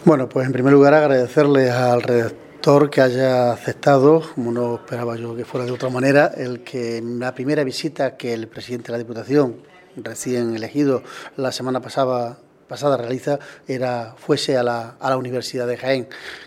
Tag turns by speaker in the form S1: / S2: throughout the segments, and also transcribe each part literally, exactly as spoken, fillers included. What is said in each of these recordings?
S1: Bueno, pues en primer lugar agradecerle al rector que haya aceptado, como no esperaba yo que fuera de otra manera, el que en la primera visita que el presidente de la Diputación, recién elegido la semana pasada, pasada realiza, era fuese a la, a la Universidad de Jaén.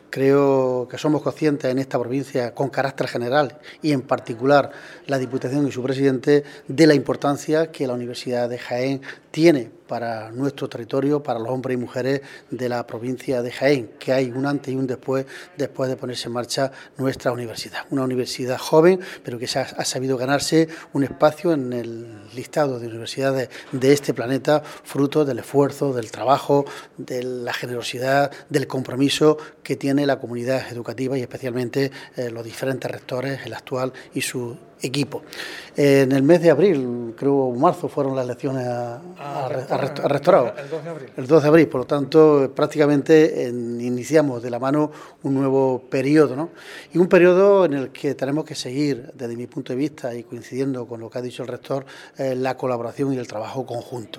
S1: Creo que somos conscientes en esta provincia, con carácter general y en particular la Diputación y su presidente, de la importancia que la Universidad de Jaén tiene para nuestro territorio, para los hombres y mujeres de la provincia de Jaén, que hay un antes y un después, después de ponerse en marcha nuestra universidad. Una universidad joven, pero que se ha, ha sabido ganarse un espacio en el listado de universidades de este planeta, fruto del esfuerzo, del trabajo, de la generosidad, del compromiso que tiene la comunidad educativa y especialmente eh, los diferentes rectores, el actual y su equipo. Eh, en el mes de abril, creo marzo, fueron las elecciones a, a, a, a, a rectorado.
S2: El dos de abril.
S1: El dos de abril, por lo tanto, prácticamente en, iniciamos de la mano un nuevo periodo, ¿no? Y un periodo en el que tenemos que seguir, desde mi punto de vista y coincidiendo con lo que ha dicho el rector, eh, la colaboración y el trabajo conjunto.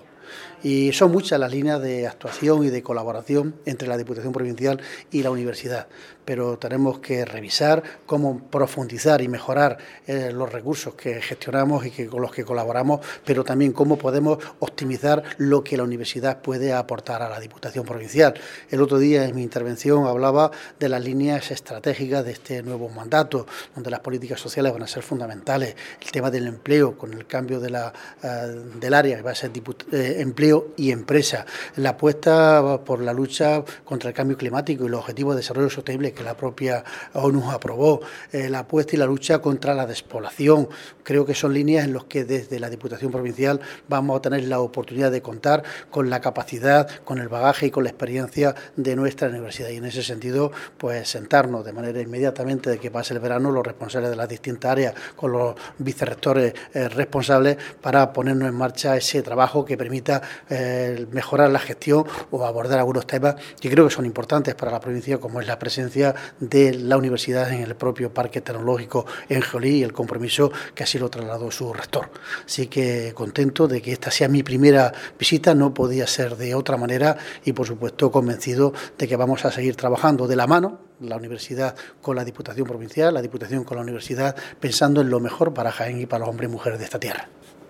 S1: Y son muchas las líneas de actuación y de colaboración entre la Diputación Provincial y la universidad, pero tenemos que revisar cómo profundizar y mejorar eh, los recursos que gestionamos y que, con los que colaboramos, pero también cómo podemos optimizar lo que la universidad puede aportar a la Diputación Provincial. El otro día en mi intervención hablaba de las líneas estratégicas de este nuevo mandato, donde las políticas sociales van a ser fundamentales, el tema del empleo con el cambio de la, uh, del área que va a ser eh, empleo y empresa, la apuesta por la lucha contra el cambio climático y los objetivos de desarrollo sostenible que la propia ONU aprobó, eh, la apuesta y la lucha contra la despoblación. Creo que son líneas en las que desde la Diputación Provincial vamos a tener la oportunidad de contar con la capacidad, con el bagaje y con la experiencia de nuestra universidad. Y en ese sentido, pues sentarnos de manera inmediatamente de que pase el verano los responsables de las distintas áreas con los vicerrectores eh, responsables para ponernos en marcha ese trabajo que permita eh, mejorar la gestión o abordar algunos temas que creo que son importantes para la provincia, como es la presencia de la universidad en el propio Parque Tecnológico en Geolí y el compromiso que así lo trasladó su rector. Así que contento de que esta sea mi primera visita, no podía ser de otra manera y por supuesto convencido de que vamos a seguir trabajando de la mano, la universidad con la Diputación Provincial, la Diputación con la universidad, pensando en lo mejor para Jaén y para los hombres y mujeres de esta tierra.